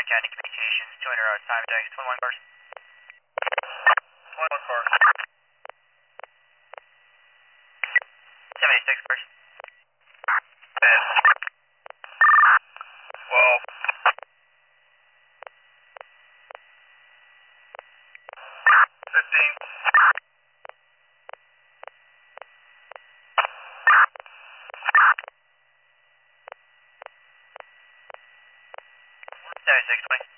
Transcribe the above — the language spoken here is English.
County Communications, 200 hours time index, 21 cars. 21 cars. 76 cars. 10. 12. 15. 76, 20.